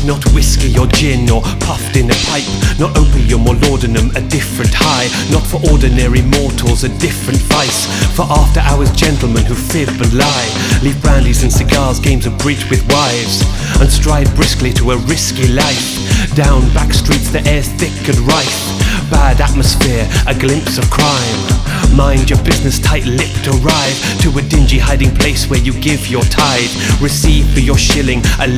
not whiskey or gin or puffed in a pipe, not opium or laudanum, a different high. Not for ordinary mortals, a different vice. For after hours gentlemen who fib and lie, leave brandies and cigars, games of bridge with wives, and stride briskly to a risky life. Down back streets the air's thick and rife, bad atmosphere, a glimpse of crime. Mind your business, tight-lipped, arrive to a dingy hiding place where you give your tithe, receive for your shilling a